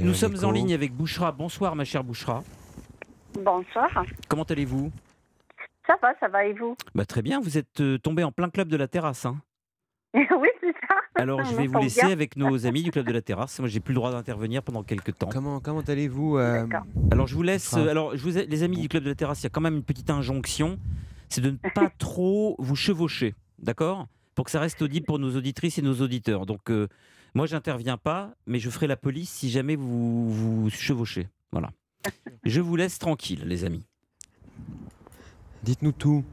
Nous sommes l'écho. en ligne avec Bouchra. Bonsoir ma chère Bouchra. Bonsoir. Comment allez-vous ? Ça va et vous? Très bien, vous êtes tombé en plein club de la terrasse. Hein. Oui, c'est ça. Alors je On vais vous entend laisser bien. avec nos amis du club de la terrasse. Moi j'ai plus le droit d'intervenir pendant quelques temps. Comment allez-vous D'accord. Alors je vous laisse. Bouchra. Les amis du club de la terrasse, il y a quand même une petite injonction, c'est de ne pas trop vous chevaucher, d'accord ? Pour que ça reste audible pour nos auditrices et nos auditeurs. Donc moi j'interviens pas, mais je ferai la police si jamais vous vous chevauchez. Voilà. Je vous laisse tranquille, les amis. Dites-nous tout.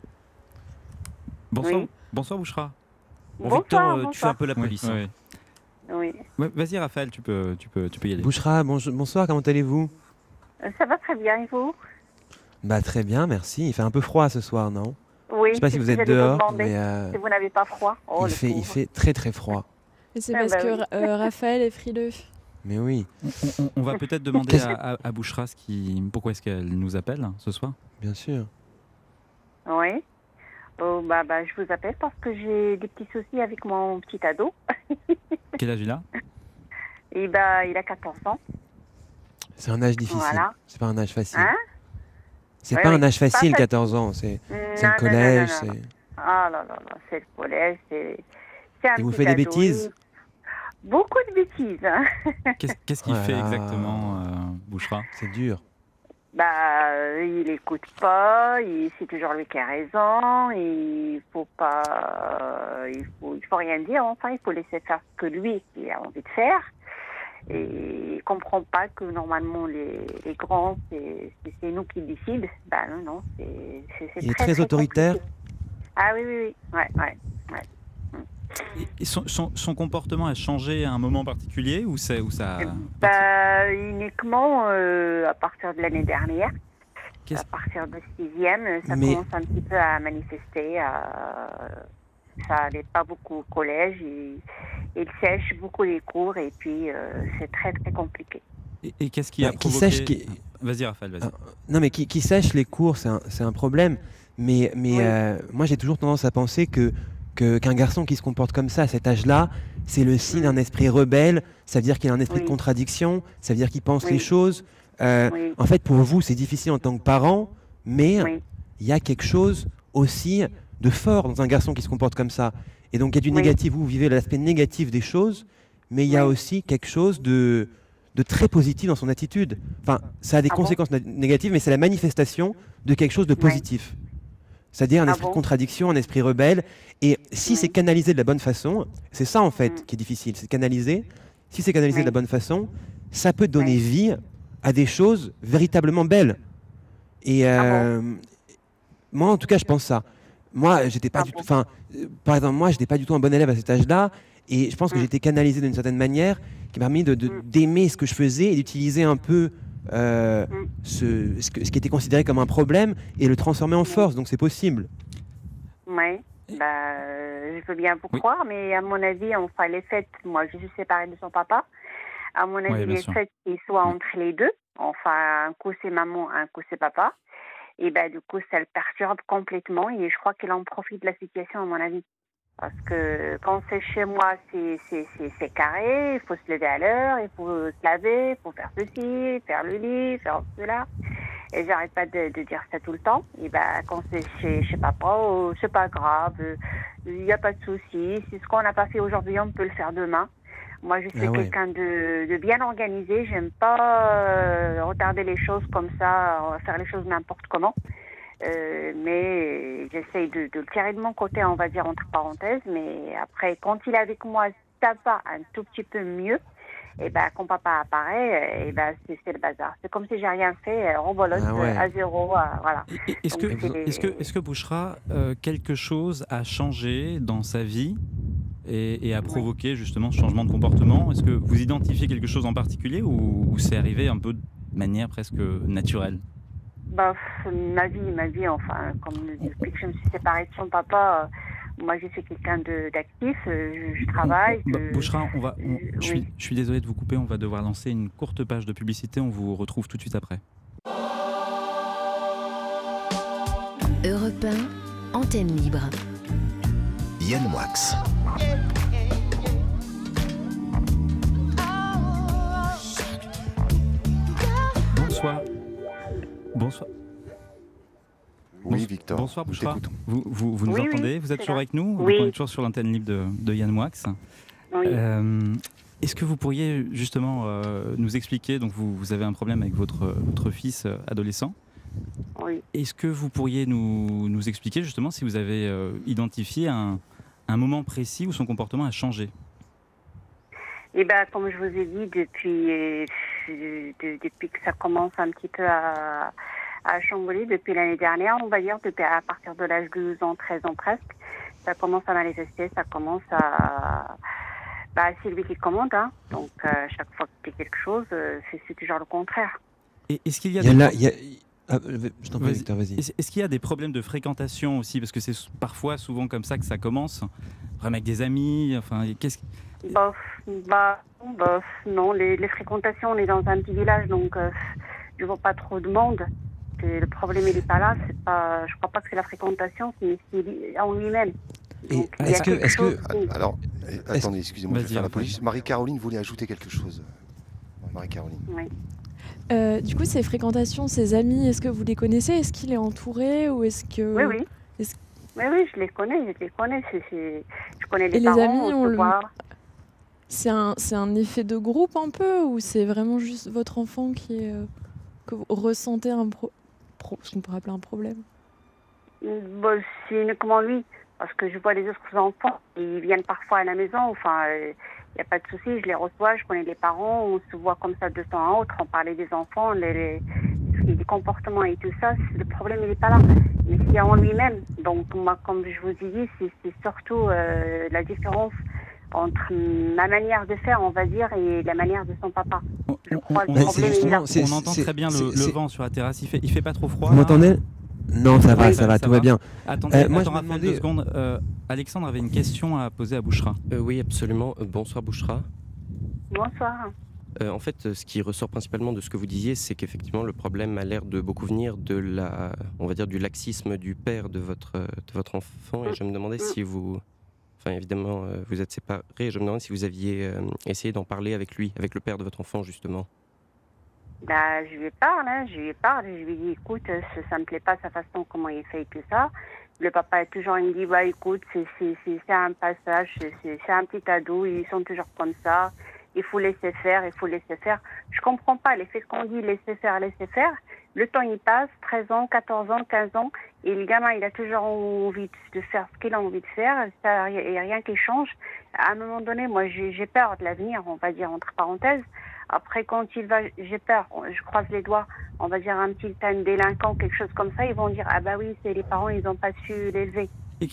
Bonsoir, Oui. bonsoir Bouchra. Bon, Bonsoir, Victor, tu fais bonsoir. un peu la police. hein. Oui. Ouais, vas-y Raphaël, tu peux y aller. Bouchra, bonsoir, comment allez-vous? Ça va très bien et vous? Très bien, merci. Il fait un peu froid ce soir, non? Oui. Je sais pas si c'est vous ce que êtes j'allais vous dehors, demander, mais si vous n'avez pas froid. Oh, le il pauvre. fait très très froid. Et c'est Ah parce bah que Raphaël est frileux. Mais oui, On va peut-être demander Qu'est-ce- à Bouchra pourquoi est-ce qu'elle nous appelle ce soir. bien sûr. Oui. Oh, je vous appelle parce que j'ai des petits soucis avec mon petit ado. Quel âge il a? Et il a 14 ans. C'est un âge difficile. Voilà. C'est pas un âge facile. Hein? C'est Ouais, pas oui. un âge facile, Pas 14 ans. C'est Non, le non, collège. non, non, c'est- non. Ah là là là, c'est le collège, c'est un Et vous petit faites des ado, bêtises? Beaucoup de bêtises. Hein. Qu'est-ce qu'il fait Voilà. exactement, Bouchra? C'est dur. Il écoute pas, c'est toujours lui qui a raison, il faut pas, il faut rien dire, enfin, il faut laisser faire ce que lui il a envie de faire. Et il comprend pas que normalement les grands, c'est nous qui décident. Non, c'est Il est très autoritaire. compliqué. Ah oui, ouais. Et son comportement a changé à un moment particulier ou ça Uniquement à partir de l'année dernière. Qu'est-ce- À partir de 6e, ça Mais- commence un petit peu à manifester. Ça n'allait pas beaucoup au collège. Il sèche beaucoup les cours et puis c'est très très compliqué. Et qu'est-ce qui a Qui provoqué... sache qui- Vas-y Raphaël, vas-y. Non, mais qui sèche les cours, c'est un problème. Mais Oui. moi, j'ai toujours tendance à penser qu'un garçon qui se comporte comme ça à cet âge-là, c'est le signe d'un esprit rebelle. Ça veut dire qu'il a un esprit de Oui. contradiction. Ça veut dire qu'il pense Oui. les choses. Oui. En fait, pour vous, c'est difficile en tant que parent, mais Oui. il y a quelque chose aussi de fort dans un garçon qui se comporte comme ça. Et donc, il y a du Oui. négatif. Vous vivez l'aspect négatif des choses, mais il y a Oui. aussi quelque chose de très positif dans son attitude. Enfin, ça a des Ah bon conséquences négatives, mais c'est la manifestation de quelque chose de positif. C'est-à-dire un Ah esprit bon de contradiction, un esprit rebelle. Et si Oui. c'est canalisé de la bonne façon, c'est ça en fait Mm. qui est difficile, c'est canaliser. Si c'est canalisé Oui. de la bonne façon, ça peut donner Oui. vie à des choses véritablement belles. Et moi, en tout cas, je pense ça. Moi, j'étais pas Ah du bon tout. Enfin, par exemple, moi, j'étais pas du tout un bon élève à cet âge-là, et je pense que Mm. j'étais canalisé d'une certaine manière, qui m'a permis d'aimer ce que je faisais et d'utiliser un peu ce qui était considéré comme un problème et le transformer en force. Donc, c'est possible. Oui. Je veux bien vous Oui. croire, mais à mon avis, enfin, les fêtes, moi, je suis séparée de son papa. À mon avis, Oui, bien les sûr. fêtes, ils soient Oui. entre les deux. Enfin, un coup, c'est maman, un coup, c'est papa. Et du coup, ça le perturbe complètement. Et je crois qu'il en profite de la situation, à mon avis. Parce que quand c'est chez moi, c'est carré. Il faut se lever à l'heure, il faut se laver, il faut faire ceci, faire le lit, faire cela. Et j'arrête pas de dire ça tout le temps. Et quand c'est chez papa, c'est pas grave. Il n'y a pas de souci. Si ce qu'on n'a pas fait aujourd'hui, on peut le faire demain. Moi, je suis Ah ouais. quelqu'un de bien organisé. J'aime pas retarder les choses comme ça, faire les choses n'importe comment. Mais j'essaye de le tirer de mon côté, on va dire entre parenthèses. Mais après, quand il est avec moi, ça va un tout petit peu mieux. Et quand papa apparaît, c'est le bazar. C'est comme si j'ai rien fait, rebolote Ah ouais. à zéro, voilà. Est-ce Donc, que Bouchra, quelque chose a changé dans sa vie et a provoqué justement ce changement de comportement? Est-ce que vous identifiez quelque chose en particulier ou c'est arrivé un peu de manière presque naturelle? Ma vie, enfin, comme depuis que je me suis séparée de son papa, moi je suis quelqu'un d'actif, je travaille. Bouchra, oui. je suis désolé de vous couper, on va devoir lancer une courte page de publicité, on vous retrouve tout de suite après. Europe 1, antenne libre. Yann Wax. Bonsoir. Bonsoir. Oui, Victor. Bonsoir, nous Bouchra. t'écoutons. Vous nous Oui, entendez? oui, Vous êtes c'est toujours là. avec nous? Oui. On est toujours sur l'antenne libre de Yann Moix. Oui. Est-ce que vous pourriez justement nous expliquer, donc vous avez un problème avec votre fils adolescent. Oui. Est-ce que vous pourriez nous expliquer justement si vous avez identifié un moment précis où son comportement a changé? Et ben, comme je vous ai dit, depuis que ça commence un petit peu à chambouler, depuis l'année dernière, on va dire, depuis à partir de l'âge de 12 ans, 13 ans presque, ça commence à manifester, ça commence à... c'est lui qui commande, hein. Donc chaque fois qu'il fait quelque chose, c'est toujours le contraire. Et est-ce qu'il y a je t'en prie, Victor, vas-y. Est-ce qu'il y a des problèmes de fréquentation aussi? Parce que c'est parfois, souvent comme ça que ça commence, vraiment avec des amis, enfin, Bof, non, les fréquentations, on est dans un petit village, donc je vois pas trop de monde. Le problème, il n'est pas là, je crois pas que c'est la fréquentation, c'est en lui-même. Donc, Alors, attendez, excusez-moi, je vais faire la Vas-y, police. Marie-Caroline voulait ajouter quelque chose. Marie-Caroline. Oui. Du coup, ces fréquentations, ces amis, est-ce que vous les connaissez? Est-ce qu'il est entouré ou est-ce que... Oui. Oui, je les connais. Je connais les Et les parents, amis, on se voit. C'est un effet de groupe un peu, ou c'est vraiment juste votre enfant qui est... que vous ressentez ce qu'on pourrait appeler un problème? C'est uniquement lui, parce que je vois les autres enfants, ils viennent parfois à la maison, enfin, il n'y a pas de souci, je les reçois, je connais les parents, on se voit comme ça de temps à autre, on parlait des enfants, les comportements et tout ça, le problème il n'est pas là, mais c'est en lui-même. Donc moi, comme je vous ai dit, c'est surtout la différence entre ma manière de faire, on va dire, et la manière de son papa. Je crois que le problème est là. On entend très bien le vent sur la terrasse, il fait pas trop froid. Vous m'entendez? Non, ça va, tout va bien. Attendez, moi, je me Raphaël, demandais... 2 secondes. Alexandre avait une question à poser à Bouchra. Oui, absolument. Bonsoir Bouchra. Bonsoir. En fait, ce qui ressort principalement de ce que vous disiez, c'est qu'effectivement le problème a l'air de beaucoup venir de on va dire, du laxisme du père de votre enfant. Et je me demandais si vous, enfin évidemment, vous êtes séparés. Je me demandais si vous aviez essayé d'en parler avec lui, avec le père de votre enfant justement. Je lui parle, je lui dis, écoute, ça me plaît pas sa façon, comment il fait et tout ça. Le papa est toujours, il me dit, écoute, c'est un passage, c'est un petit ado, ils sont toujours comme ça, il faut laisser faire. Je comprends pas les faits qu'on dit, laisser faire. Le temps il passe, 13 ans, 14 ans, 15 ans, et le gamin il a toujours envie de faire ce qu'il a envie de faire, il n'y a rien qui change. À un moment donné, moi j'ai peur de l'avenir, on va dire entre parenthèses. Après, quand il va, j'ai peur, je croise les doigts, on va dire un délinquant, quelque chose comme ça, ils vont dire, oui, c'est les parents, ils n'ont pas su l'élever.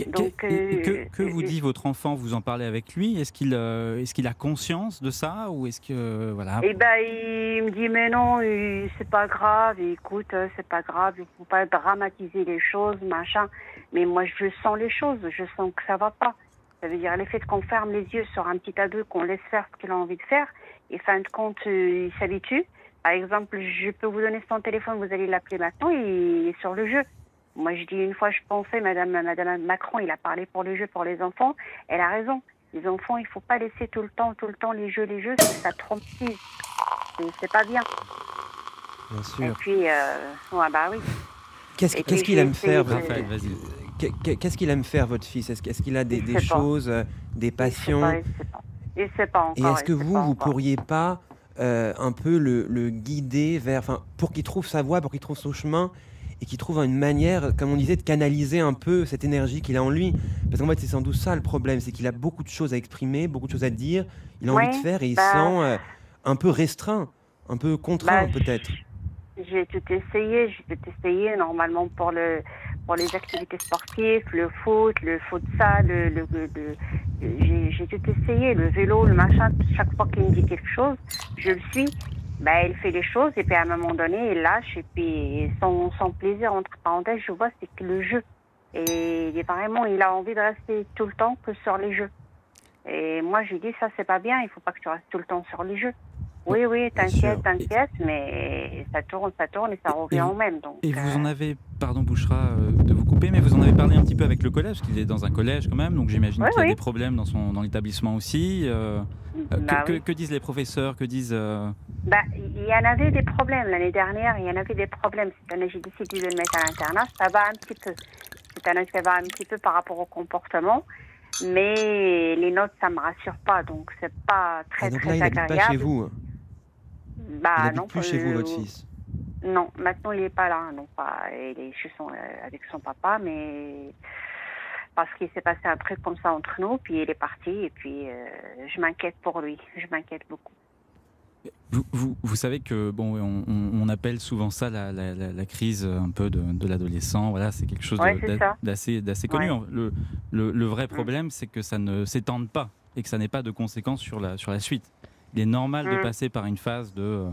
Que vous dit votre enfant? Vous en parlez avec lui? Est-ce qu'il a conscience de ça? Ou est-ce que, voilà... il me dit, mais non, c'est pas grave, écoute, c'est pas grave, il faut pas dramatiser les choses, machin. Mais moi, je sens les choses, je sens que ça va pas. Ça veut dire le fait qu'on ferme les yeux sur un petit ado, qu'on laisse faire ce qu'il a envie de faire, et fin de compte, il s'habitue. Par exemple, je peux vous donner son téléphone, vous allez l'appeler maintenant, il est sur le jeu. Moi, je dis une fois, je pensais, Madame Macron, il a parlé pour les jeux, pour les enfants. Elle a raison. Les enfants, il faut pas laisser tout le temps les jeux, ça traumatise. C'est pas bien. Bien sûr. Et puis, oui. Qu'est-ce qu'il aime faire, Raphaël, vas-y. Qu'est-ce qu'il aime faire, votre fils? Est-ce qu'il a des choses, des passions? Il sait pas encore. Et est-ce que vous pourriez pas un peu le guider pour qu'il trouve sa voie, pour qu'il trouve son chemin, et qu'il trouve une manière, comme on disait, de canaliser un peu cette énergie qu'il a en lui? Parce qu'en fait, c'est sans doute ça le problème, c'est qu'il a beaucoup de choses à exprimer, beaucoup de choses à dire, il a envie de faire, et il se sent un peu restreint, un peu contraint peut-être. J'ai tout essayé normalement pour les activités sportives, le foot, futsal, j'ai tout essayé, le vélo, le machin. Chaque fois qu'il me dit quelque chose, je le suis. Il fait les choses et puis à un moment donné, il lâche et puis son plaisir, entre parenthèses, je vois, c'est que le jeu. Et il a envie de rester tout le temps que sur les jeux. Et moi, je lui dis, ça, c'est pas bien, il faut pas que tu restes tout le temps sur les jeux. Oui, t'inquiète, mais ça tourne et ça revient au même. Donc, et vous en avez, pardon Bouchra de vous couper, mais vous en avez parlé un petit peu avec le collège, parce qu'il est dans un collège quand même, donc j'imagine qu'il y a des problèmes dans l'établissement aussi. Que disent les professeurs? Que disent Il y en avait des problèmes l'année dernière, il y en avait des problèmes. Cette année, j'ai décidé de le mettre à l'internat. Ça va un petit peu. Cette année, ça va un petit peu par rapport au comportement. Mais les notes, ça me rassure pas. Donc, c'est pas très, donc très là, il agréable. n'habite pas chez vous. Il n'habite non, plus chez vous, votre fils. Non, maintenant, il n'est pas là. Non, pas, il est chez avec son papa, mais parce qu'il s'est passé un truc comme ça entre nous, puis il est parti, et puis je m'inquiète pour lui. Je m'inquiète beaucoup. Vous savez que on appelle souvent ça la crise un peu de l'adolescent. Voilà, c'est quelque chose d'assez connu. Ouais. Le vrai problème, c'est que ça ne s'étende pas et que ça n'ait pas de conséquences sur la suite. Il est normal de passer par une phase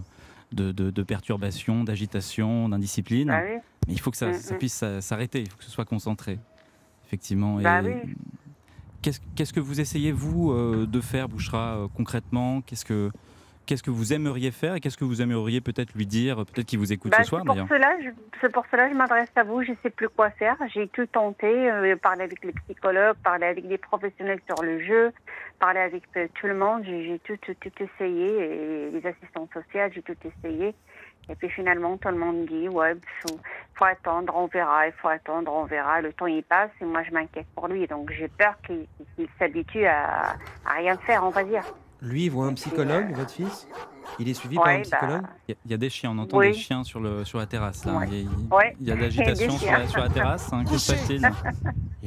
de perturbation, d'agitation, d'indiscipline, mais il faut que ça puisse s'arrêter. Il faut que ce soit concentré, effectivement. Qu'est-ce que vous essayez vous de faire, Bouchra, concrètement? Qu'est-ce que vous aimeriez faire et qu'est-ce que vous aimeriez peut-être lui dire, peut-être qu'il vous écoute ce soir d'ailleurs? C'est pour cela que je m'adresse à vous, je ne sais plus quoi faire. J'ai tout tenté, parler avec les psychologues, parler avec des professionnels sur le jeu, parler avec tout le monde. J'ai tout essayé, et les assistantes sociales, j'ai tout essayé. Et puis finalement, tout le monde dit, faut attendre, on verra, il faut attendre, on verra. Le temps, il passe et moi, je m'inquiète pour lui. Donc j'ai peur qu'il s'habitue à rien faire, on va dire. Lui, il voit un psychologue, votre fils? Il est suivi par un psychologue? Il y a des chiens, on entend des chiens sur la terrasse. Là. Il y a de l'agitation sur la terrasse. Que se passe-t-il? Il y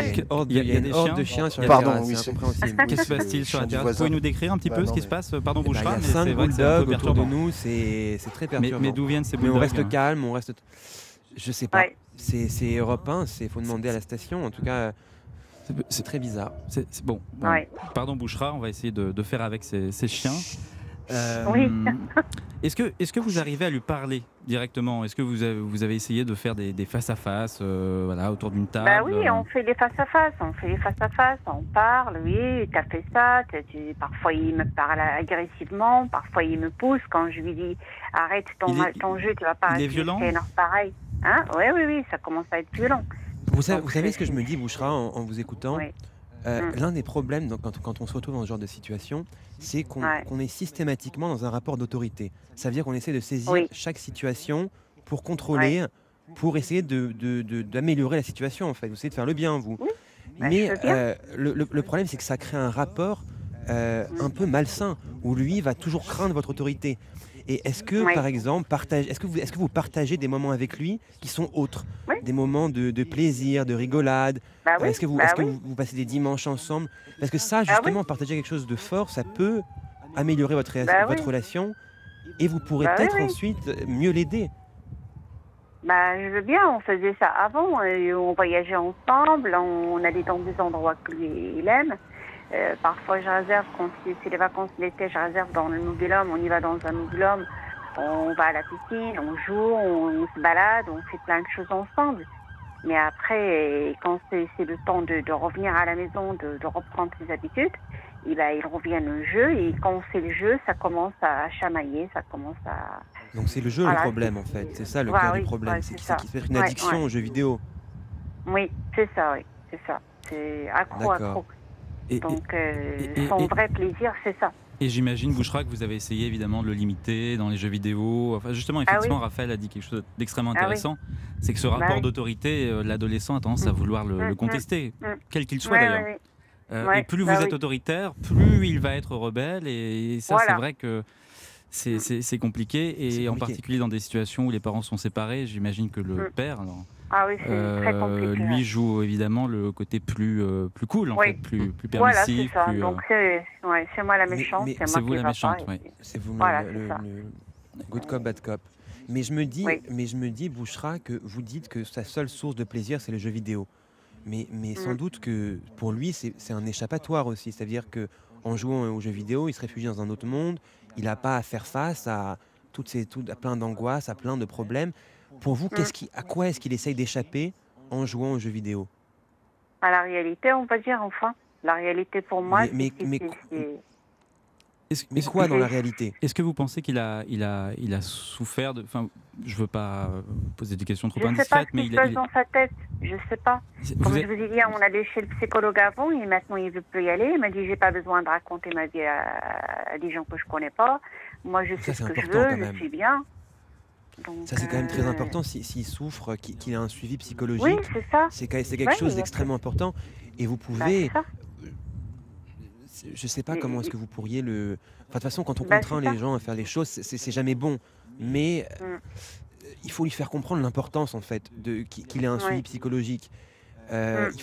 a des horde de chiens sur la terrasse. C'est incompréhensible. Qu'est-ce qui se passe-t-il sur la terrasse? Vous pouvez nous décrire un petit peu ce qui se passe? Pardon, Bouchra, mais c'est vrai que c'est un peu autour de nous, c'est très perturbant. Mais d'où viennent ces bulldogs? On reste calme, on reste... Je sais pas. C'est Europe 1, il faut demander à la station. En tout cas... C'est très bizarre. C'est bon. Pardon, Bouchra, on va essayer de faire avec ces chiens. Oui. Est-ce que vous arrivez à lui parler directement? Est-ce que vous avez essayé de faire des face-à-face autour d'une table? Oui, on fait des face-à-face. On parle, oui, t'as fait ça. Parfois, il me parle agressivement. Parfois, il me pousse quand je lui dis arrête ton jeu, tu vas pas... Il est violent? Pareil. Hein? Oui, ça commence à être violent. Vous savez ce que je me dis, Bouchra, en vous écoutant? L'un des problèmes quand on se retrouve dans ce genre de situation, c'est qu'on est systématiquement dans un rapport d'autorité. Ça veut dire qu'on essaie de saisir chaque situation pour contrôler, pour essayer d'améliorer la situation, en fait. Vous essayez de faire le bien, vous. Mais le problème, c'est que ça crée un rapport un peu malsain, où lui va toujours craindre votre autorité. Et est-ce que, par exemple, est-ce que vous partagez des moments avec lui qui sont autres, des moments de plaisir, de rigolade? Est-ce que vous passez des dimanches ensemble? Parce que ça, justement, partager quelque chose de fort, ça peut améliorer votre relation, et vous pourrez peut-être ensuite mieux l'aider. Je veux bien, on faisait ça avant, on voyageait ensemble, on allait dans des endroits que lui, il aime. Parfois, je réserve, quand c'est les vacances d'été, je réserve dans le Nouvelle-Homme, on y va dans un Nouvelle-Homme, on va à la piscine, on joue, on se balade, on fait plein de choses ensemble. Mais après, quand c'est le temps de revenir à la maison, de reprendre ses habitudes, il revient au jeu, et quand c'est le jeu, ça commence à chamailler, ça commence à... Donc c'est le jeu le problème, en fait, c'est ça le cœur du problème, c'est qu'il se fait une addiction aux jeux vidéo. Oui, c'est ça, c'est accro. Donc, son vrai plaisir, c'est ça. Et j'imagine, Bouchra, que vous avez essayé évidemment de le limiter dans les jeux vidéo. Enfin, justement, effectivement, Raphaël a dit quelque chose d'extrêmement intéressant. C'est que ce rapport d'autorité, l'adolescent a tendance à vouloir le contester, quel qu'il soit d'ailleurs. Et plus vous êtes autoritaire, plus il va être rebelle. Et ça, c'est vrai que c'est compliqué. Et en particulier dans des situations où les parents sont séparés, j'imagine que le père... c'est très compliqué. Lui joue évidemment le côté plus cool, en fait, plus permissif. Voilà, c'est ça. Donc c'est moi la méchante, c'est vous la méchante, C'est vous le good cop, bad cop. Mais je me dis, Bouchra, que vous dites que sa seule source de plaisir, c'est le jeu vidéo. Mais sans doute que pour lui, c'est un échappatoire aussi. C'est-à-dire qu'en jouant aux jeux vidéo, il se réfugie dans un autre monde. Il n'a pas à faire face à plein d'angoisses, à plein de problèmes. Pour vous, à quoi est-ce qu'il essaye d'échapper en jouant aux jeux vidéo? À la réalité, on va dire, enfin. La réalité pour moi, c'est... Mais quoi dans la réalité? Est-ce que vous pensez qu'il a souffert de... Enfin, je veux pas poser des questions trop Je sais pas indiscrètes, ce mais qui se passe dans sa tête. Je sais pas. Comme vous je vous ai dit, on allait chez le psychologue avant et maintenant il veut plus y aller. Il m'a dit j'ai pas besoin de raconter ma vie à des gens que je connais pas. Moi je sais Ça, ce c'est que je important, quand veux, je même. suis bien. Donc, Ça, c'est quand même très important s'il souffre, qu'il ait un suivi psychologique. Oui, c'est ça. C'est quelque Ouais, chose d'extrêmement important. Et vous Bah, pouvez. c'est ça. Je sais pas comment est-ce que vous pourriez le. Enfin, de toute façon, quand on Bah, contraint c'est ça. les gens à faire les choses, c'est jamais bon. Mais il faut lui faire comprendre l'importance, en fait, qu'il ait un suivi Ouais. psychologique. Il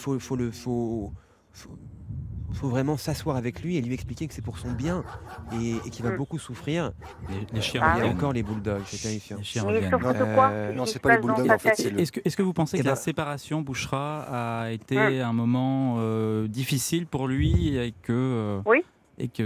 faut vraiment s'asseoir avec lui et lui expliquer que c'est pour son bien et qu'il va beaucoup souffrir. Les chiens Ah Il y a oui. encore les bulldogs, c'est terrifiant. Les chiens Mais reviennent. surtout quoi non, Qu'est-ce c'est qui pas se les passe dans bulldogs, sa en fait, tête c'est le- Est-ce que vous pensez Eh que la ben- séparation Bouchra a été un moment difficile pour lui et que Oui. et que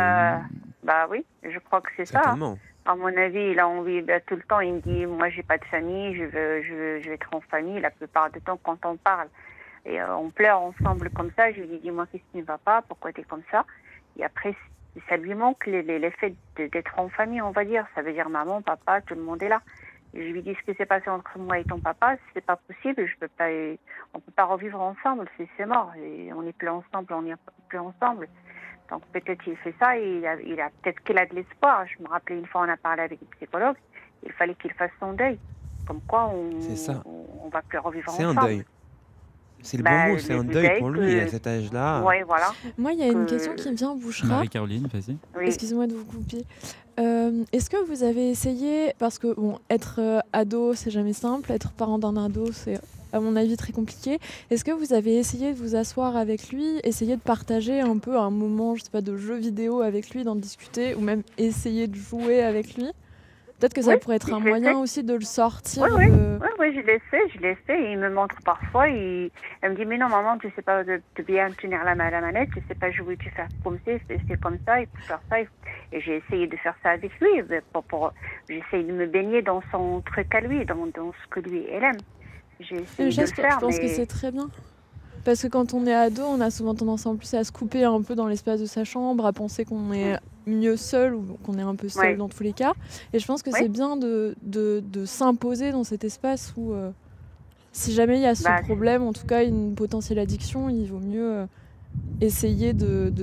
Bah oui, je crois que c'est ça. Certainement. À mon avis, il a envie tout le temps. Il me dit, moi, j'ai pas de famille, je veux être en famille. La plupart du temps, quand on parle, et on pleure ensemble comme ça. Je lui dis, dis-moi, qu'est-ce qui ne va pas? Pourquoi tu es comme ça? Et après, ça lui manque l'effet d'être en famille, on va dire. Ça veut dire maman, papa, tout le monde est là. Et je lui dis, ce qui s'est passé entre moi et ton papa, c'est pas possible. On peut pas revivre ensemble. C'est mort. Et on n'est plus ensemble. On n'est plus ensemble. Donc peut-être qu'il fait ça, et peut-être qu'il a de l'espoir. Je me rappelais une fois, on a parlé avec le psychologue, il fallait qu'il fasse son deuil. Comme quoi, C'est ça. on va plus revivre C'est ensemble. un deuil. C'est le Bah, bon mot, c'est un le deuil deuil pour lui que- à cet âge-là. Oui, voilà. Moi, il y a une Que- question qui me vient, Bouchra. Marie-Caroline, vas-y. Oui. Excusez-moi de vous couper. Est-ce que vous avez essayé, parce que bon, être ado, c'est jamais simple, être parent d'un ado, c'est à mon avis très compliqué. Est-ce que vous avez essayé de vous asseoir avec lui, essayer de partager un peu un moment, je sais pas, de jeu vidéo avec lui, d'en discuter, ou même essayer de jouer avec lui? Peut-être que ça Oui, pourrait être un je l'ai moyen fait. aussi de le sortir. Oui, de- je l'ai fait. Il me montre parfois. Elle me dit, mais non, maman, tu sais pas de bien tenir la manette, tu sais pas jouer, tu fais comme c'est comme ça, il faut faire ça. Et j'ai essayé de faire ça avec lui. J'essaye de me baigner dans son truc à lui, dans ce que lui, elle aime. J'ai essayé de le Je faire, pense que mais... c'est très bien. Parce que quand on est ado, on a souvent tendance en plus à se couper un peu dans l'espace de sa chambre, à penser qu'on est mieux seul ou qu'on est un peu seul Ouais. dans tous les cas. Et je pense que Ouais. c'est bien de s'imposer dans cet espace où, si jamais il y a ce Bah, problème, en tout cas une potentielle addiction, il vaut mieux essayer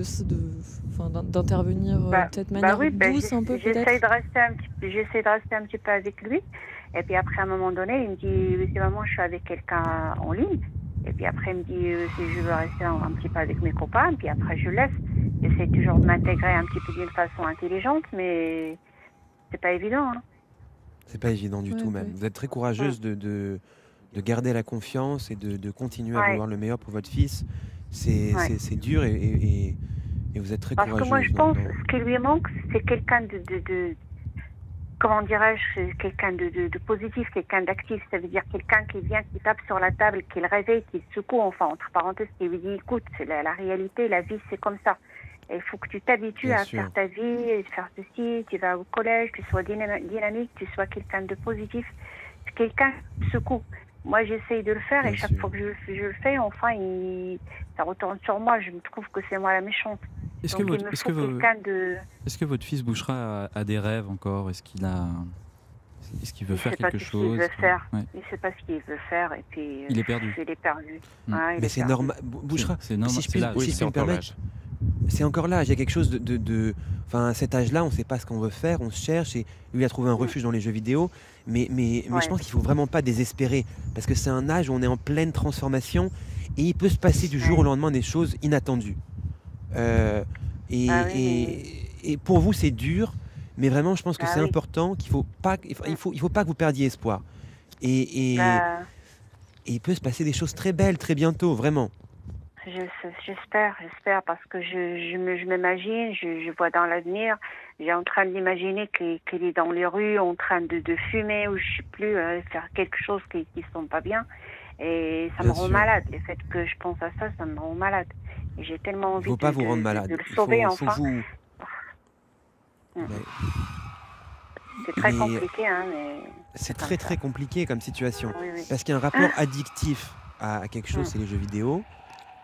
d'intervenir peut-être de manière douce un peu peut-être. J'essaie de rester un petit peu avec lui. Et puis après, à un moment donné, il me dit, si maman, je suis avec quelqu'un en ligne. Et puis après, il me dit, si je veux rester un petit peu avec mes copains. Puis après, je laisse. J'essaie toujours de m'intégrer un petit peu d'une façon intelligente, mais c'est pas évident. Hein. C'est pas évident du Ouais, tout, même. ouais. Vous êtes très courageuse de garder la confiance et de continuer à Ouais. vouloir le meilleur pour votre fils. C'est Ouais. c'est dur et vous êtes très Parce courageuse. que moi, je dans- pense dans- ce qui lui manque, c'est quelqu'un de comment dirais-je, quelqu'un de positif, quelqu'un d'actif. Ça veut dire quelqu'un qui vient, qui tape sur la table, qui le réveille, qui le secoue, enfin, entre parenthèses, qui lui dit, écoute, c'est la réalité, la vie, c'est comme ça. Et il faut que tu t'habitues Bien à sûr. faire ta vie, et faire ceci, tu vas au collège, tu sois dynamique, tu sois quelqu'un de positif. Quelqu'un qui te secoue. Moi, j'essaye de le faire Bien et chaque sûr. fois que je le fais, enfin, ça retourne sur moi. Je me trouve que c'est moi la méchante. Est-ce Donc, que, il me faut quelqu'un de... votre fils Bouchra a des rêves encore? Est-ce qu'il veut faire sait pas quelque ce qu'il chose? veut faire. Ouais. Il ne sait pas ce qu'il veut faire et puis Il est perdu. Il est perdu. Mm. Ouais, il Mais est c'est perdu. normal. Bouchra, C'est normal, si je c'est puis, l'âge. si Oui, je c'est puis me encore permettre, l'âge. c'est encore là. Il y a quelque chose Enfin, à cet âge-là, on ne sait pas ce qu'on veut faire, on se cherche et lui a trouvé un refuge dans les jeux vidéo. Mais je Ouais. pense qu'il ne faut vraiment pas désespérer parce que c'est un âge où on est en pleine transformation et il peut se passer du jour au lendemain des choses inattendues. Et pour vous, c'est dur, mais vraiment, je pense que Ah c'est oui. important qu'il faut pas, il faut pas que vous perdiez espoir. Et Bah, il peut se passer des choses très belles très bientôt, vraiment. j'espère parce que je m'imagine, je vois dans l'avenir, j'ai en train d'imaginer qu'il est dans les rues en train de fumer ou je sais plus, faire quelque chose qui ne sont pas bien. Et ça Bien me rend sûr. malade. Le fait que je pense à ça, ça me rend malade. Et j'ai tellement Il envie ne faut pas vous rendre malade. de le Il sauver faut enfin. vous... Mm. Ouais. C'est très Mais- compliqué, hein, mais... C'est comme très ça. très compliqué comme situation. Oui, oui. Parce qu'il y a un rapport addictif à quelque chose, Mm. c'est les jeux vidéo.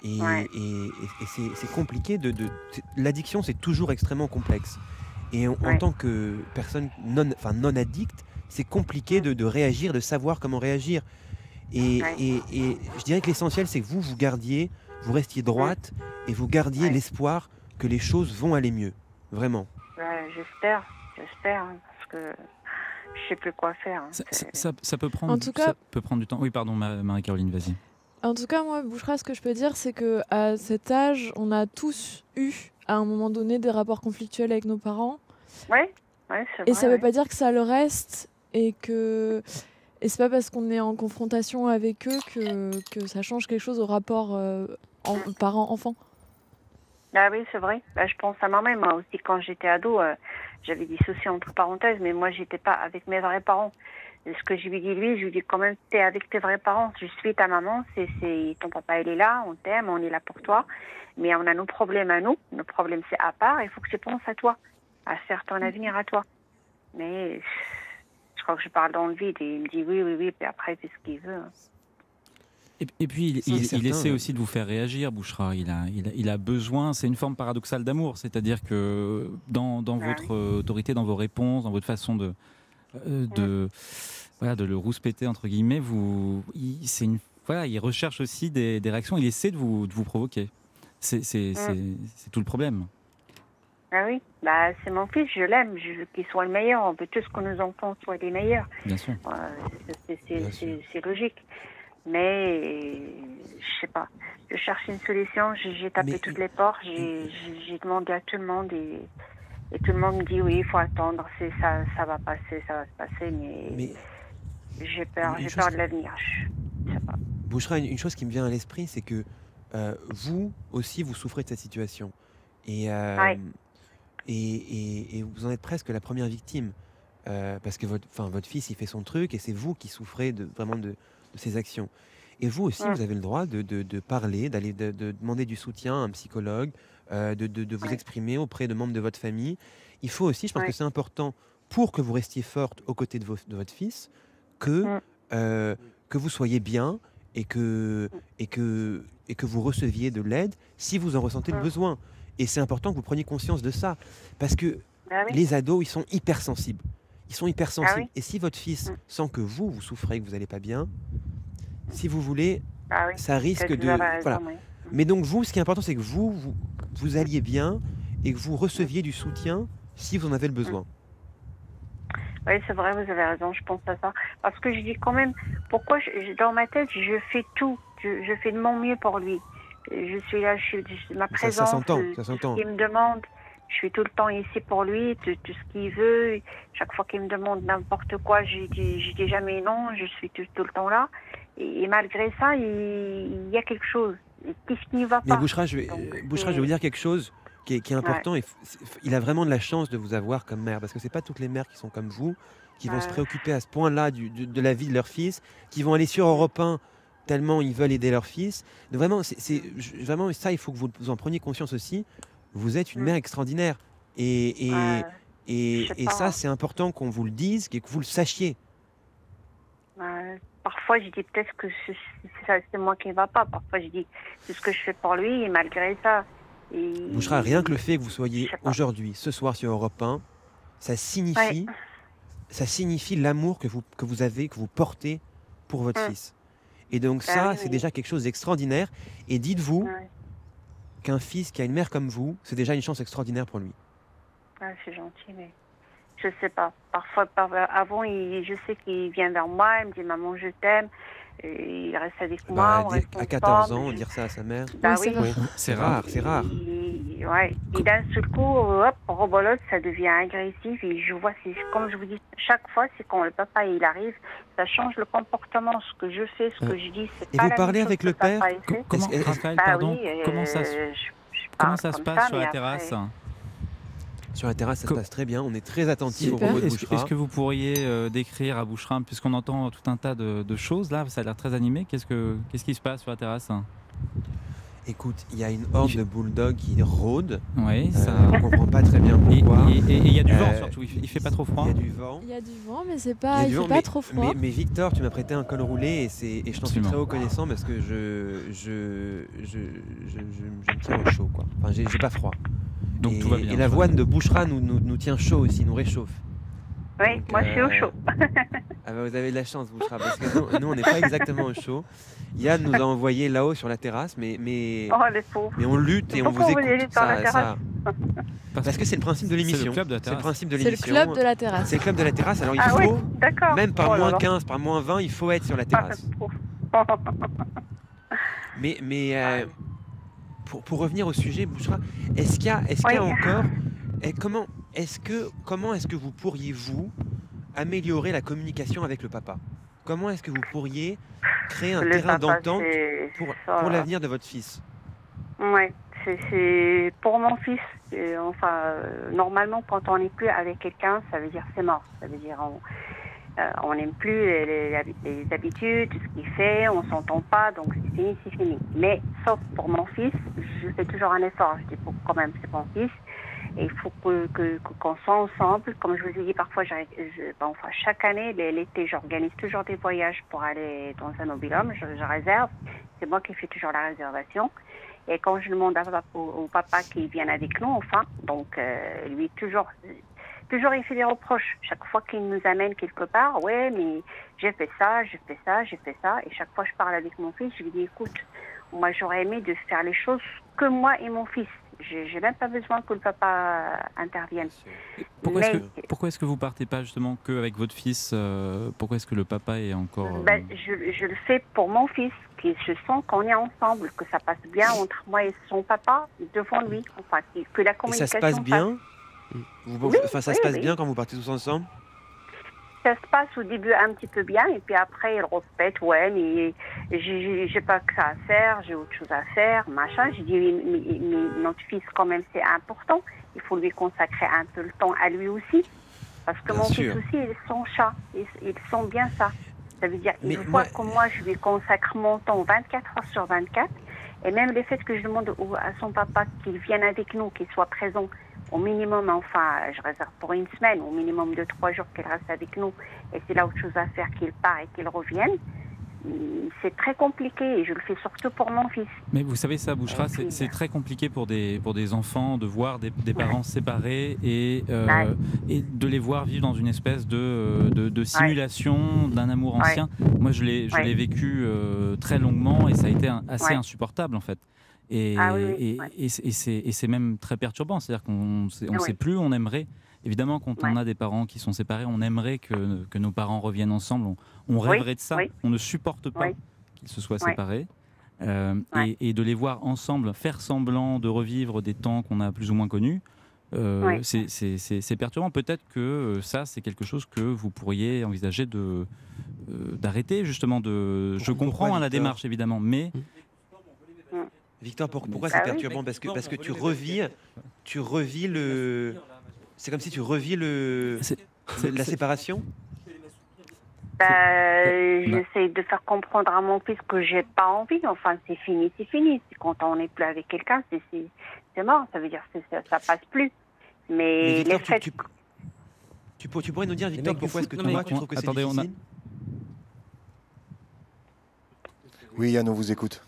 Et, Ouais. c'est compliqué. L'addiction, c'est toujours extrêmement complexe. Et en Ouais. tant que personne non addicte, c'est compliqué de réagir, de savoir comment réagir. Ouais. Et je dirais que l'essentiel, c'est que vous gardiez, vous restiez droite et vous gardiez Ouais. l'espoir que les choses vont aller mieux. Vraiment. J'espère, hein, parce que je sais plus quoi faire. Hein. Ça peut prendre, En tout cas- ça peut prendre du temps. Oui, pardon, Marie-Caroline, vas-y. En tout cas, moi, Bouchra, ce que je peux dire, c'est qu'à cet âge, on a tous eu, à un moment donné, des rapports conflictuels avec nos parents. Ouais, c'est vrai. Et ça veut pas dire que ça le reste et c'est pas parce qu'on est en confrontation avec eux que ça change quelque chose au rapport parent-enfant. Ah oui, c'est vrai. Bah, je pense à moi-même. Moi aussi, quand j'étais ado, j'avais des soucis entre parenthèses, mais moi, j'étais pas avec mes vrais parents. Et ce que je lui dis, lui, je lui dis quand même, t'es avec tes vrais parents. Je suis ta maman, c'est ton papa, il est là, on t'aime, on est là pour toi. Mais on a nos problèmes à nous. Nos problèmes, c'est à part. Il faut que tu penses à toi, à faire ton avenir à toi. Mais je crois que je parle dans le vide et il me dit oui, puis après, il fait ce qu'il veut. Et puis, C'est certain, il essaie ouais. aussi de vous faire réagir, Bouchra. Il a besoin, c'est une forme paradoxale d'amour, c'est-à-dire que dans votre autorité, dans vos réponses, dans votre façon de le rouspéter, entre guillemets, il recherche aussi des réactions, il essaie de vous provoquer. C'est tout le problème. Ah oui, bah, c'est mon fils, je l'aime, je veux qu'il soit le meilleur. On veut tous que nos enfants soient les meilleurs. Bien sûr. C'est logique. Mais je sais pas. Je cherche une solution. J'ai tapé toutes les portes. J'ai demandé à tout le monde et tout le monde me dit oui, il faut attendre. Ça va passer, ça va se passer. Mais j'ai peur de l'avenir. Je sais pas. Bouchra, une chose qui me vient à l'esprit, c'est que vous aussi, vous souffrez de cette situation. Et vous en êtes presque la première victime. Parce que votre fils, il fait son truc et c'est vous qui souffrez vraiment de ses actions. Et vous aussi, vous avez le droit de parler, de demander du soutien à un psychologue, de vous exprimer auprès de membres de votre famille. Il faut aussi, je pense que c'est important pour que vous restiez forte aux côtés de votre fils, que vous soyez bien et que vous receviez de l'aide si vous en ressentez le besoin. Et c'est important que vous preniez conscience de ça. Parce que les ados, ils sont hypersensibles. Ils sont hypersensibles. Et si votre fils sent que vous souffrez, que vous n'allez pas bien, si vous voulez, ça risque de... Voilà. Mais donc vous, ce qui est important, c'est que vous alliez bien et que vous receviez du soutien si vous en avez le besoin. Oui, c'est vrai, vous avez raison, je pense à ça. Parce que je dis quand même, pourquoi dans ma tête, je fais tout. Je fais de mon mieux pour lui. Je suis là, ma présence, ça s'entend. Ce qu'il me demande, je suis tout le temps ici pour lui, tout ce qu'il veut. Chaque fois qu'il me demande n'importe quoi, je dis jamais non, je suis tout le temps là. Et malgré ça, il y a quelque chose. Qu'est-ce qui ne va pas? Mais Bouchra, je vais vous dire quelque chose qui est important. Il a vraiment de la chance de vous avoir comme mère, parce que c'est pas toutes les mères qui sont comme vous, qui vont se préoccuper à ce point-là de la vie de leur fils, qui vont aller sur Europe 1 tellement ils veulent aider leur fils. Donc vraiment, vraiment ça, il faut que vous en preniez conscience aussi. Vous êtes une mère extraordinaire. Et ça, c'est important qu'on vous le dise et que vous le sachiez. Parfois, je dis peut-être que c'est moi qui ne va pas. Parfois, je dis c'est ce que je fais pour lui et malgré ça. Bouchra, rien que le fait que vous soyez aujourd'hui, ce soir sur Europe 1, ça signifie l'amour que vous avez, que vous portez pour votre fils. Et donc c'est déjà quelque chose d'extraordinaire. Et dites-vous qu'un fils qui a une mère comme vous, c'est déjà une chance extraordinaire pour lui. C'est gentil, mais je sais pas. Parfois, avant, je sais qu'il vient vers moi, il me dit « Maman, je t'aime ». Il reste avec moi. À 14 ans, dire ça à sa mère. C'est rare. Et d'un seul coup, hop, rebolote, ça devient agressif. Et je vois, comme je vous dis, chaque fois, c'est quand le papa il arrive, ça change le comportement. Ce que je fais, ce que je dis, c'est et pas vous la parlez même chose avec que le père Raphaël, pardon, comment ça se passe sur la terrasse? Sur la terrasse, ça se passe très bien. On est très attentifs aux propos de Bouchra. Est-ce que vous pourriez décrire à Bouchra, puisqu'on entend tout un tas de choses là, ça a l'air très animé. Qu'est-ce qui se passe sur la terrasse? Écoute, il y a une horde de bulldogs qui rôdent. Oui, On comprend pas très bien pourquoi. Et il y a du vent surtout, il fait pas trop froid. Il y a du vent. Il y a du vent, mais il Il y a du fait vent, pas trop froid. Mais Victor, tu m'as prêté un col roulé et je t'en suis Absolument. très reconnaissant parce que je me tiens au chaud, quoi. Enfin, j'ai pas froid. Donc tout va bien. Et l'avoine de Bouchra nous tient chaud aussi, nous réchauffe. Oui, Donc, moi je suis au chaud. Ah bah, vous avez de la chance, Bouchra, parce que nous on n'est pas exactement au chaud. Yann nous a envoyé là-haut sur la terrasse, mais Oh les pauvres. on lutte et on vous Pourquoi vous écoute. allez sur la terrasse Parce que c'est le principe de l'émission. C'est le club de la C'est le terrasse. principe de C'est le l'émission. club de la terrasse. C'est le club de la terrasse, alors il Ah oui, faut, d'accord. même par Oh là moins là. 15, par moins 20, il faut être sur la terrasse. Mais pour revenir au sujet, Bouchra, est-ce qu'il y a encore... Comment est-ce que vous pourriez, vous, améliorer la communication avec le papa? Comment est-ce que vous pourriez créer un Le terrain papa, d'entente c'est ça. pour l'avenir de votre fils? Ouais, c'est pour mon fils. Normalement, quand on n'est plus avec quelqu'un, ça veut dire c'est mort. Ça veut dire on n'aime plus les habitudes, tout ce qu'il fait, on s'entend pas, donc c'est fini, c'est fini. Mais sauf pour mon fils, je fais toujours un effort. Je dis quand même, c'est mon fils. Et il faut qu'on soit ensemble. Comme je vous ai dit, parfois, chaque année, l'été, j'organise toujours des voyages pour aller dans un mobil-home. Je réserve. C'est moi qui fais toujours la réservation. Et quand je demande au papa qu'il vienne avec nous, donc lui, toujours, il fait des reproches. Chaque fois qu'il nous amène quelque part, ouais, mais j'ai fait ça. Et chaque fois, je parle avec mon fils, je lui dis, écoute, moi, j'aurais aimé de faire les choses que moi et mon fils. J'ai même pas besoin que le papa intervienne. Pourquoi est-ce que vous partez pas justement qu'avec votre fils Pourquoi est-ce que le papa est encore... Je le fais pour mon fils, que je sens qu'on est ensemble, que ça passe bien entre moi et son papa devant lui. Que la communication... Et ça se passe bien ça se passe oui. bien quand vous partez tous ensemble? Ça se passe au début un petit peu bien, et puis après, il répète, ouais, mais j'ai pas que ça à faire, j'ai autre chose à faire, machin. J'ai dit, mais notre fils, quand même, c'est important. Il faut lui consacrer un peu le temps à lui aussi. Parce que mon fils aussi, il est son chat. Ils sont bien ça. Ça veut dire, il voit que moi, je lui consacre mon temps 24 heures sur 24. Et même le fait que je demande à son papa qu'il vienne avec nous, qu'il soit présent, au minimum, je réserve pour une semaine, au minimum de 3 jours qu'il reste avec nous, et s'il a autre chose à faire, qu'il part et qu'il revienne. C'est très compliqué et je le fais surtout pour mon fils. Mais vous savez ça, Bouchra, c'est très compliqué pour des enfants de voir des parents séparés et de les voir vivre dans une espèce de simulation d'un amour ancien. Moi, je l'ai vécu très longuement et ça a été assez insupportable en fait. Et c'est même très perturbant, c'est-à-dire qu'on ne sait plus, on aimerait, évidemment quand on a des parents qui sont séparés, on aimerait que nos parents reviennent ensemble, on rêverait de ça, on ne supporte pas qu'ils se soient séparés, et de les voir ensemble, faire semblant de revivre des temps qu'on a plus ou moins connus, c'est perturbant. Peut-être que ça, c'est quelque chose que vous pourriez envisager d'arrêter justement. Je comprends la démarche évidemment, mais... Victor, pourquoi c'est perturbant? Parce que tu revis le... C'est comme si tu revis la séparation? J'essaie de faire comprendre à mon fils que j'ai pas envie. C'est fini, c'est fini. Quand on n'est plus avec quelqu'un, c'est mort. Ça veut dire que ça passe plus. Mais Victor, les faits... tu pourrais nous dire, Victor, pourquoi est-ce que tu trouves que c'est difficile? Oui, Yann, on vous écoute.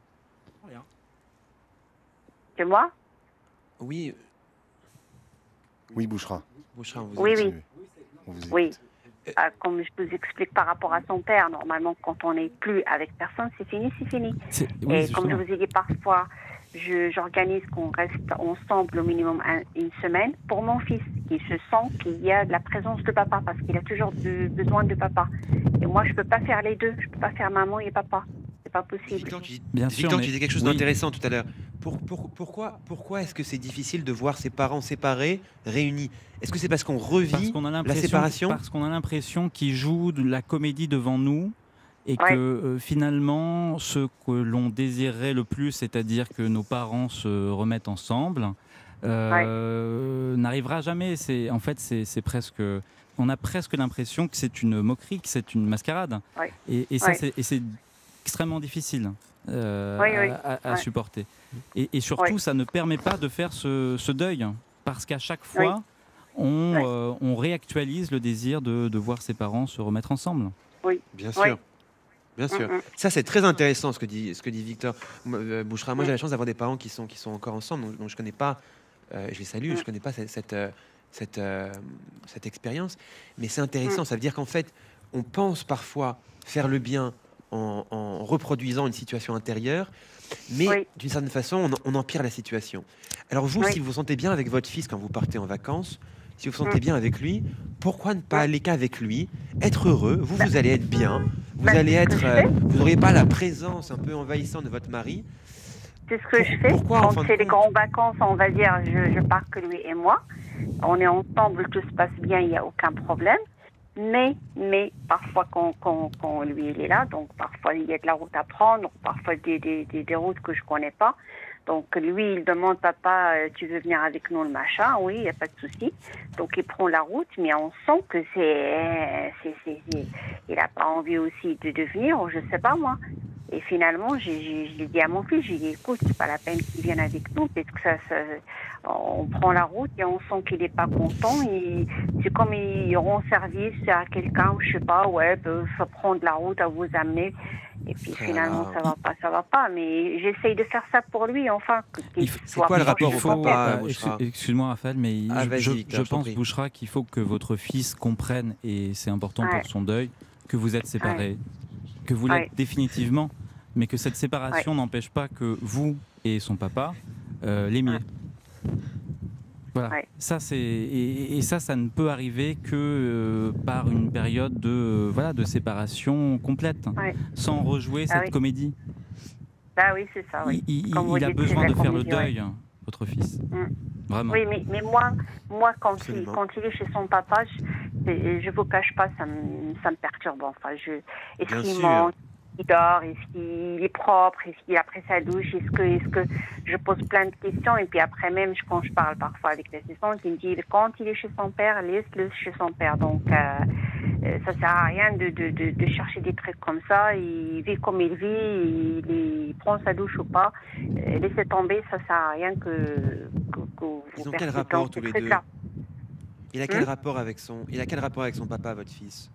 C'est moi? Oui. Oui, Bouchra. Bouchra, on vous Oui, écoute. Oui. Comme je vous explique par rapport à son père, normalement, quand on n'est plus avec personne, c'est fini, c'est fini. Et comme je vous ai dit, parfois, j'organise qu'on reste ensemble au minimum une semaine pour mon fils, qui se sent qu'il y a de la présence de papa, parce qu'il a toujours besoin de papa. Et moi, je ne peux pas faire les deux. Je ne peux pas faire maman et papa. C'est pas possible. Victor, tu disais quelque chose d'intéressant tout à l'heure. Pourquoi est-ce que c'est difficile de voir ses parents séparés, réunis? Est-ce que c'est parce qu'on revit la séparation? Parce qu'on a l'impression qu'ils jouent de la comédie devant nous et que finalement, ce que l'on désirait le plus, c'est-à-dire que nos parents se remettent ensemble, n'arrivera jamais. En fait, c'est presque... On a presque l'impression que c'est une moquerie, que c'est une mascarade. Et ça, c'est extrêmement difficile Oui, à supporter. Et surtout, ça ne permet pas de faire ce deuil, parce qu'à chaque fois, on réactualise le désir de voir ses parents se remettre ensemble. Oui. Bien sûr. Bien sûr. Ça, c'est très intéressant ce que dit Victor Bouchra. Moi, j'ai la chance d'avoir des parents qui sont encore ensemble, donc je connais pas, je les salue, je connais pas cette expérience. Mais c'est intéressant, ça veut dire qu'en fait, on pense parfois faire le bien en reproduisant une situation intérieure, mais d'une certaine façon, on empire la situation. Alors vous, si vous vous sentez bien avec votre fils quand vous partez en vacances, si vous vous sentez bien avec lui, pourquoi ne pas aller qu'avec lui, être heureux, vous allez être bien, vous n'aurez pas la présence un peu envahissante de votre mari. C'est ce que je fais. Quand c'est les grandes vacances, on va dire, je pars que lui et moi. On est ensemble, tout se passe bien, il n'y a aucun problème. Mais parfois quand lui il est là, donc parfois il y a de la route à prendre, parfois des routes que je connais pas. Donc lui il demande, papa, tu veux venir avec nous le machin? Oui, il n'y a pas de souci. Donc il prend la route, mais on sent que il n'a pas envie aussi de venir, ou je sais pas moi. Et finalement, je l'ai dit à mon fils, j'ai dit, écoute, c'est pas la peine qu'il vienne avec nous, parce que on prend la route et on sent qu'il n'est pas content. C'est comme il rend service à quelqu'un, je sais pas, ça prend de la route à vous amener. Et puis finalement, ça va pas. Mais j'essaye de faire ça pour lui, enfin. C'est quoi le rapport au papa, Excuse-moi, Raphaël, mais je pense, prie. Bouchra, qu'il faut que votre fils comprenne, et c'est important pour son deuil, que vous êtes séparés, que vous l'êtes définitivement, mais que cette séparation n'empêche pas que vous et son papa l'aimiez. Voilà. Ça, ça ne peut arriver que par une période de séparation complète, sans rejouer cette comédie. Bah oui, c'est ça. Oui. Il a besoin de faire le deuil, votre fils. Vraiment. Oui, mais moi quand il est chez son papa, je vous cache pas, ça me perturbe. Enfin, est-ce qu'il mange, il dort, est-ce qu'il est propre, est-ce qu'il a pris sa douche, est-ce que je pose plein de questions, et puis après même quand je parle parfois avec l'assistante, il me dit quand il est chez son père, laisse-le chez son père. Donc ça sert à rien de chercher des trucs comme ça. Il vit comme il vit, il prend sa douche ou pas, laissez tomber, ça sert à rien que vous Ils ont quel rapport tous les deux? Il a quel rapport avec son papa, votre fils?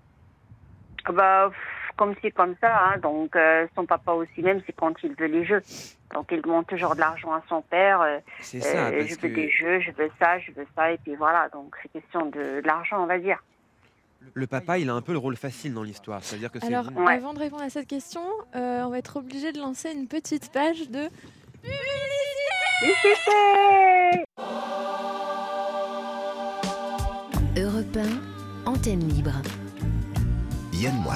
Comme c'est comme ça, hein. Donc son papa aussi, même c'est quand il veut les jeux. Donc il demande toujours de l'argent à son père. C'est ça, je veux des jeux, je veux ça, et puis voilà. Donc c'est question de l'argent, on va dire. Le papa, il a un peu le rôle facile dans l'histoire. C'est-à-dire que Alors, avant de répondre à cette question, on va être obligé de lancer une petite page de publicité. Europe 1, antenne libre. Yann Moix.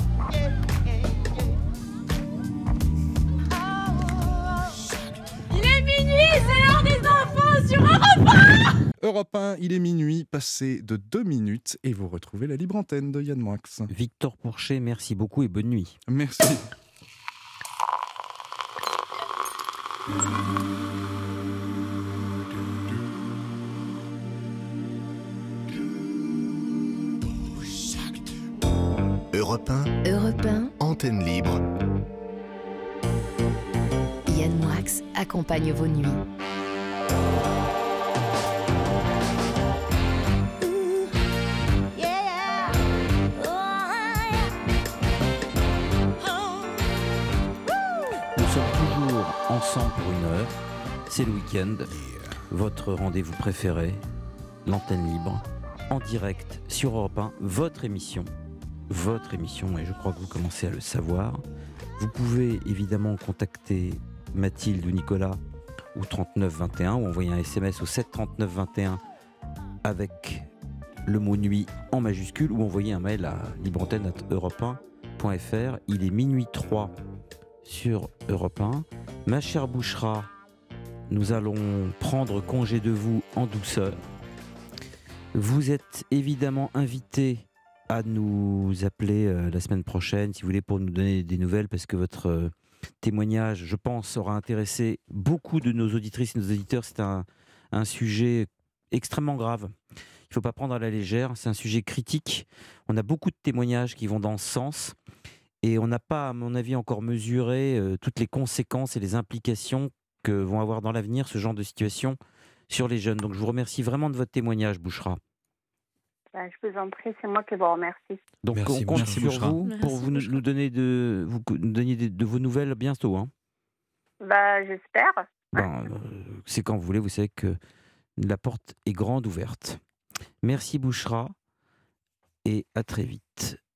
Il est minuit, c'est l'heure des enfants sur Europe 1. Europe 1, il est minuit, passé de 2 minutes, et vous retrouvez la libre antenne de Yann Moix. Victor Pourchet, merci beaucoup et bonne nuit. Merci. Europe 1, antenne libre. Yann Moix accompagne vos nuits. Nous sommes toujours ensemble pour une heure. C'est le week-end. Votre rendez-vous préféré, l'antenne libre, en direct sur Europe 1, votre émission, et je crois que vous commencez à le savoir. Vous pouvez évidemment contacter Mathilde ou Nicolas au 3921 ou envoyer un SMS au 73921 avec le mot nuit en majuscule, ou envoyer un mail à libreantenne@europe1.fr. Il est minuit 3 sur Europe 1. Ma chère Bouchra, nous allons prendre congé de vous en douceur. Vous êtes évidemment invité à nous appeler la semaine prochaine, si vous voulez, pour nous donner des nouvelles, parce que votre témoignage, je pense, aura intéressé beaucoup de nos auditrices et nos auditeurs. C'est un sujet extrêmement grave. Il ne faut pas prendre à la légère, c'est un sujet critique. On a beaucoup de témoignages qui vont dans ce sens. Et on n'a pas, à mon avis, encore mesuré toutes les conséquences et les implications que vont avoir dans l'avenir ce genre de situation sur les jeunes. Donc je vous remercie vraiment de votre témoignage, Bouchra. Ben, je vous en prie, c'est moi qui vous remercie. Donc Merci, on compte Merci, sur Bouchra. vous pour Merci, vous nous, Bouchra. nous donner de vos nouvelles bientôt. Hein. Ben, j'espère. Ben, c'est quand vous voulez, vous savez que la porte est grande ouverte. Merci Bouchra et à très vite.